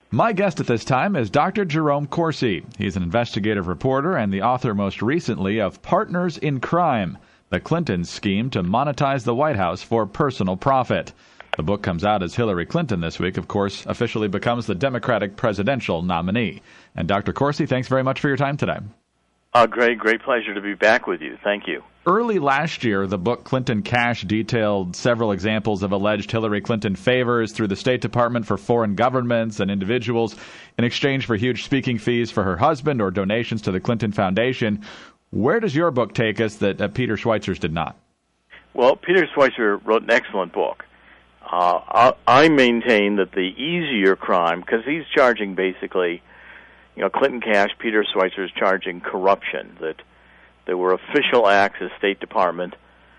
My guest at this time is Dr. Jerome Corsi. He's an investigative reporter and the author most recently of Partners in Crime, the Clinton Scheme to Monetize the White House for Personal Profit. The book comes out as Hillary Clinton this week, of course, officially becomes the Democratic presidential nominee. And Dr. Corsi, thanks very much for your time today. Great pleasure to be back with you. Thank you. Early last year, the book Clinton Cash detailed several examples of alleged Hillary Clinton favors through the State Department for foreign governments and individuals in exchange for huge speaking fees for her husband or donations to the Clinton Foundation. Where does your book take us that Peter Schweizer's did not? Well, Peter Schweizer wrote an excellent book. I maintain that the easier crime, because he's charging basically, Clinton Cash, Peter Schweizer is charging corruption, that there were official acts of State Department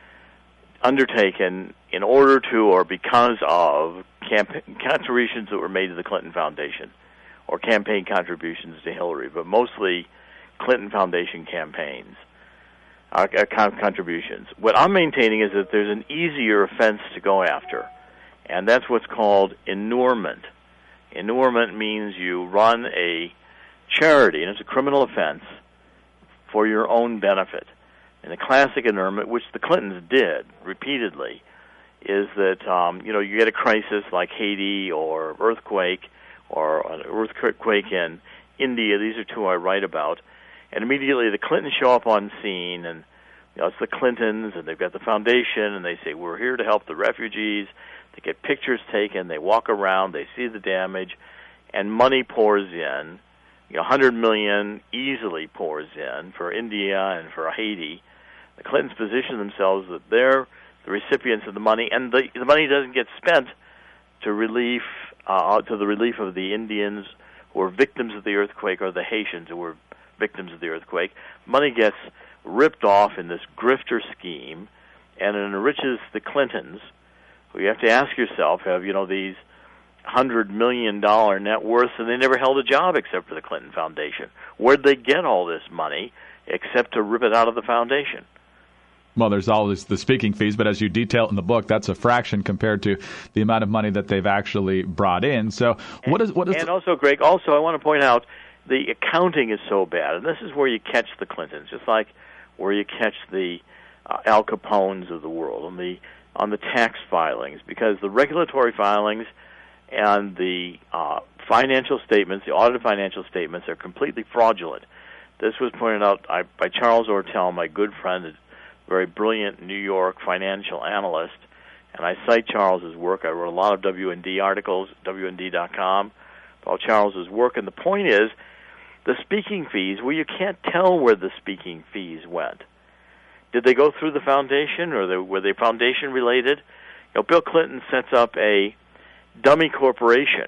undertaken in order to or because of contributions that were made to the Clinton Foundation or campaign contributions to Hillary, but mostly Clinton Foundation campaigns, contributions. What I'm maintaining is that there's an easier offense to go after, and that's what's called inurement. Inurement means you run a charity, and it's a criminal offense, for your own benefit. And the classic inurement, which the Clintons did repeatedly, is that, you get a crisis like Haiti or earthquake or an earthquake in India. These are two I write about. And immediately the Clintons show up on scene, and it's the Clintons, and they've got the foundation, and they say, we're here to help the refugees. They get pictures taken, they walk around, they see the damage, and money pours in. $100 million easily pours in for India and for Haiti. The Clintons position themselves that they're the recipients of the money, and the money doesn't get spent to the relief of the Indians who were victims of the earthquake or the Haitians who were victims of the earthquake. Money gets ripped off in this grifter scheme, and it enriches the Clintons, who you have to ask yourself, have these $100 million net worth, and they never held a job except for the Clinton Foundation. Where'd they get all this money except to rip it out of the foundation? Well, there's always the speaking fees, but as you detail in the book, that's a fraction compared to the amount of money that they've actually brought in. So what is? And also, Greg, I want to point out the accounting is so bad, and this is where you catch the Clintons, just like where you catch the Al Capones of the world on the tax filings, because the regulatory filings and the financial statements, the audited financial statements, are completely fraudulent. This was pointed out by Charles Ortel, my good friend, a very brilliant New York financial analyst, and I cite Charles's work. I wrote a lot of WND articles, WND.com, about Charles's work, and the point is, the speaking fees, well, you can't tell where the speaking fees went. Did they go through the foundation, or were they foundation-related? Bill Clinton sets up a dummy corporation,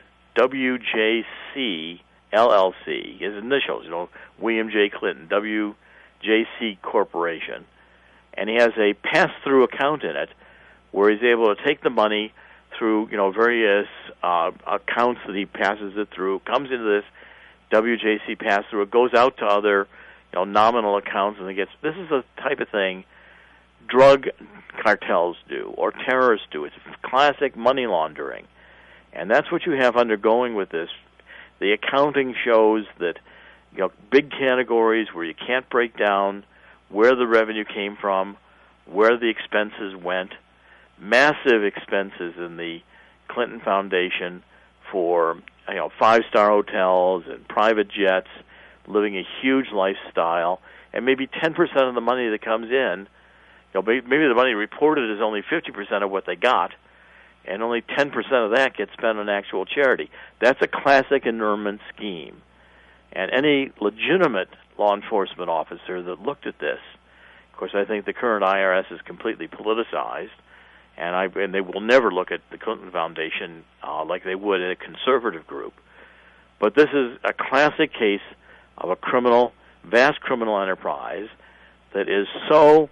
WJC LLC, his initials, William J. Clinton, WJC Corporation. And he has a pass-through account in it where he's able to take the money through, various accounts that he passes it through, comes into this WJC pass-through, it goes out to other, nominal accounts, and this is the type of thing drug cartels do or terrorists do. It's classic money laundering. And that's what you have undergoing with this. The accounting shows that big categories where you can't break down where the revenue came from, where the expenses went, massive expenses in the Clinton Foundation for five-star hotels and private jets, living a huge lifestyle, and maybe 10% of the money that comes in, maybe the money reported is only 50% of what they got, and only 10% of that gets spent on actual charity. That's a classic inurement scheme. And any legitimate law enforcement officer that looked at this, of course, I think the current IRS is completely politicized, and they will never look at the Clinton Foundation like they would at a conservative group. But this is a classic case of a vast criminal enterprise that is so,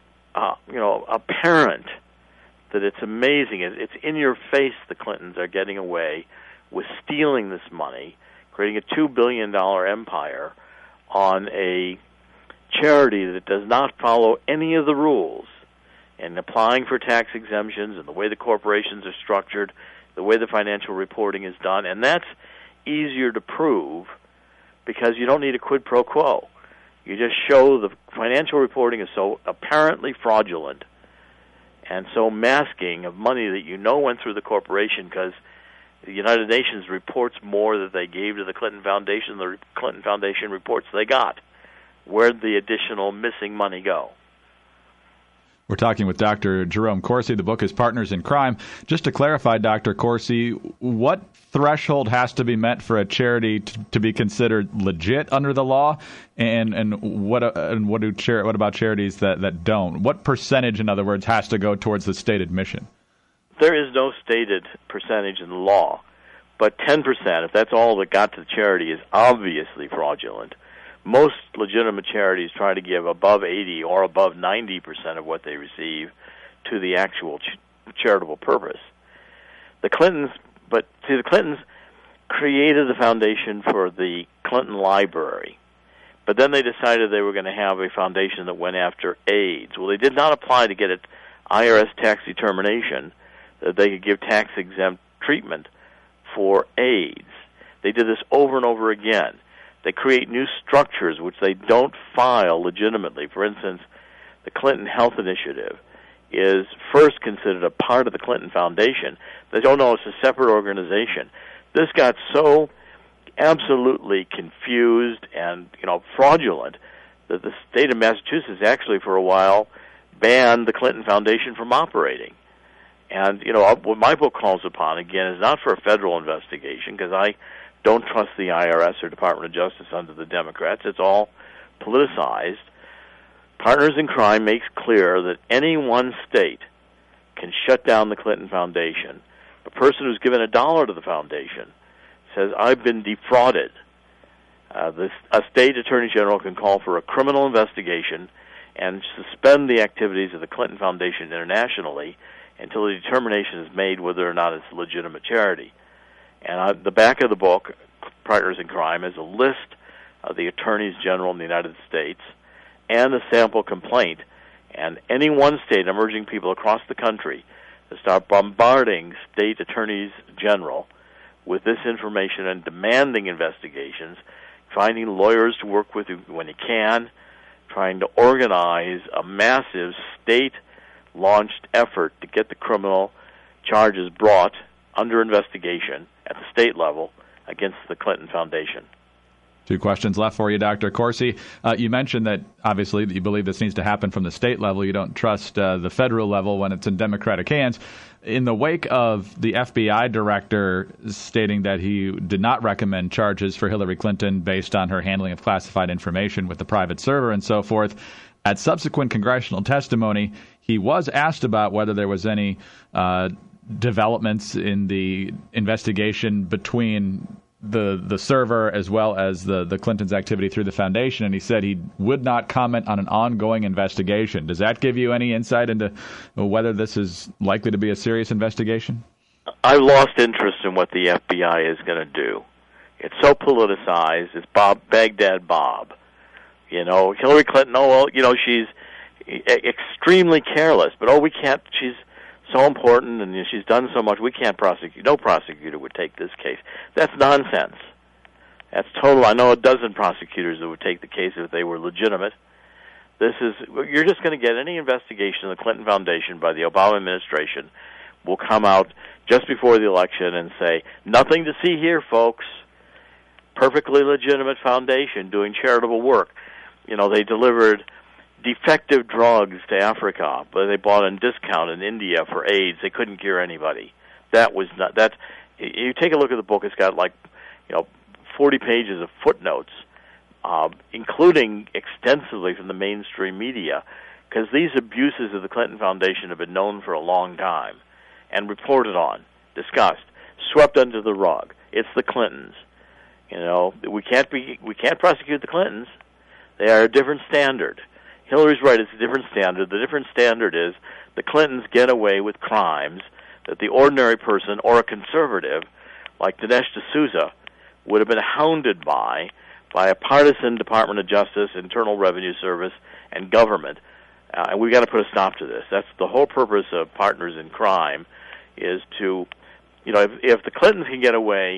apparent that it's amazing. It's in your face the Clintons are getting away with stealing this money, creating a $2 billion empire on a charity that does not follow any of the rules, and applying for tax exemptions and the way the corporations are structured, the way the financial reporting is done. And that's easier to prove because you don't need a quid pro quo. You just show the financial reporting is so apparently fraudulent and so masking of money that you know went through the corporation because the United Nations reports more that they gave to the Clinton Foundation than the Clinton Foundation reports they got. Where'd the additional missing money go? We're talking with Dr. Jerome Corsi. The book is Partners in Crime. Just to clarify, Dr. Corsi, what threshold has to be met for a charity to be considered legit under the law, and what about charities that don't? What percentage, in other words, has to go towards the stated mission? There is no stated percentage in the law, but 10%, if that's all that got to the charity, is obviously fraudulent. Most legitimate charities try to give above 80 or above 90% of what they receive to the actual charitable purpose. The Clintons created the foundation for the Clinton Library, but then they decided they were going to have a foundation that went after AIDS. Well, they did not apply to get an IRS tax determination that they could give tax-exempt treatment for AIDS. They did this over and over again. They create new structures which they don't file legitimately. For instance, the Clinton Health Initiative is first considered a part of the Clinton Foundation. They don't know it's a separate organization. This got so absolutely confused and fraudulent that the state of Massachusetts actually for a while banned the Clinton Foundation from operating. And what my book calls upon, again, is not for a federal investigation because I don't trust the IRS or Department of Justice under the Democrats. It's all politicized. Partners in Crime makes clear that any one state can shut down the Clinton Foundation. A person who's given $1 to the foundation says, I've been defrauded. A state attorney general can call for a criminal investigation and suspend the activities of the Clinton Foundation internationally until the determination is made whether or not it's a legitimate charity. And the back of the book, Partners in Crime, is a list of the attorneys general in the United States and a sample complaint. And any one state, I'm urging people across the country to start bombarding state attorneys general with this information and demanding investigations, finding lawyers to work with when you can, trying to organize a massive state-launched effort to get the criminal charges brought under investigation at the state level against the Clinton Foundation. 2 questions left for you, Dr. Corsi. You mentioned that, obviously, that you believe this needs to happen from the state level. You don't trust the federal level when it's in Democratic hands. In the wake of the FBI director stating that he did not recommend charges for Hillary Clinton based on her handling of classified information with the private server and so forth, at subsequent congressional testimony, he was asked about whether there was any developments in the investigation between the server as well as the Clintons' activity through the foundation, and he said he would not comment on an ongoing investigation. Does that give you any insight into whether this is likely to be a serious investigation? I've lost interest in what the FBI is going to do. It's so politicized. It's Baghdad Bob. Hillary Clinton, she's extremely careless, but we can't, she's so important and she's done so much, we can't prosecute. No prosecutor would take this case. That's nonsense. That's total. I know a dozen prosecutors that would take the case if they were legitimate. You're just going to get any investigation of the Clinton Foundation by the Obama administration will come out just before the election and say, nothing to see here, folks. Perfectly legitimate foundation doing charitable work. They delivered defective drugs to Africa, but they bought on discount in India for AIDS. They couldn't cure anybody. You take a look at the book, it's got 40 pages of footnotes, including extensively from the mainstream media, because these abuses of the Clinton Foundation have been known for a long time and reported on, discussed, swept under the rug. It's the Clintons. We can't prosecute the Clintons. They are a different standard. Hillary's right, it's a different standard. The different standard is the Clintons get away with crimes that the ordinary person or a conservative like Dinesh D'Souza would have been hounded by a partisan Department of Justice, Internal Revenue Service, and government. And we've got to put a stop to this. That's the whole purpose of Partners in Crime, is to, if the Clintons can get away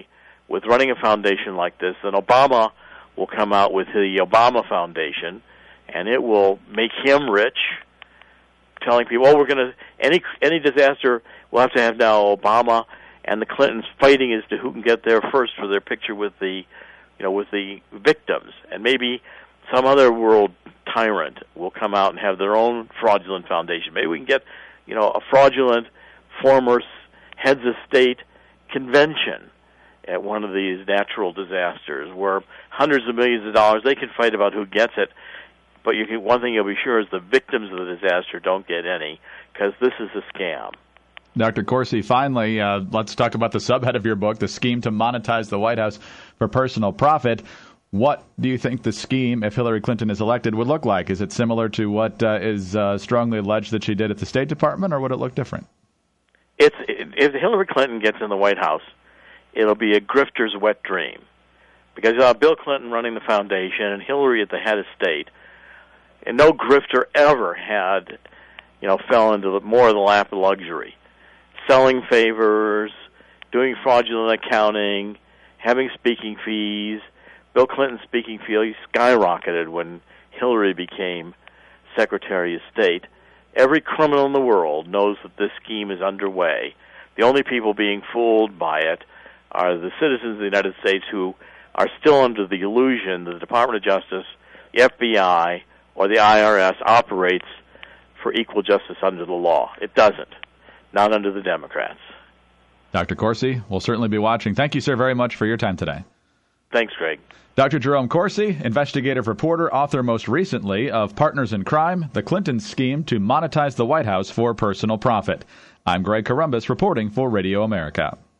with running a foundation like this, then Obama will come out with the Obama Foundation, and it will make him rich, telling people, "Oh, we're going to any disaster, we'll have to have now Obama and the Clintons fighting as to who can get there first for their picture with the, with the victims." And maybe some other world tyrant will come out and have their own fraudulent foundation. Maybe we can get, a fraudulent former heads of state convention at one of these natural disasters where hundreds of millions of dollars, they can fight about who gets it, but one thing you'll be sure is the victims of the disaster don't get any, because this is a scam. Dr. Corsi, finally, let's talk about the subhead of your book, The Scheme to Monetize the White House for Personal Profit. What do you think the scheme, if Hillary Clinton is elected, would look like? Is it similar to what is strongly alleged that she did at the State Department, or would it look different? If Hillary Clinton gets in the White House, it'll be a grifter's wet dream, because Bill Clinton running the foundation and Hillary at the head of state, and no grifter ever had, fell into more of the lap of luxury, selling favors, doing fraudulent accounting, having speaking fees. Bill Clinton's speaking fee skyrocketed when Hillary became Secretary of State. Every criminal in the world knows that this scheme is underway. The only people being fooled by it are the citizens of the United States who are still under the illusion that the Department of Justice, the FBI, or the IRS operates for equal justice under the law. It doesn't. Not under the Democrats. Dr. Corsi, we'll certainly be watching. Thank you, sir, very much for your time today. Thanks, Greg. Dr. Jerome Corsi, investigative reporter, author most recently of Partners in Crime, The Clinton Scheme to Monetize the White House for Personal Profit. I'm Greg Corombos reporting for Radio America.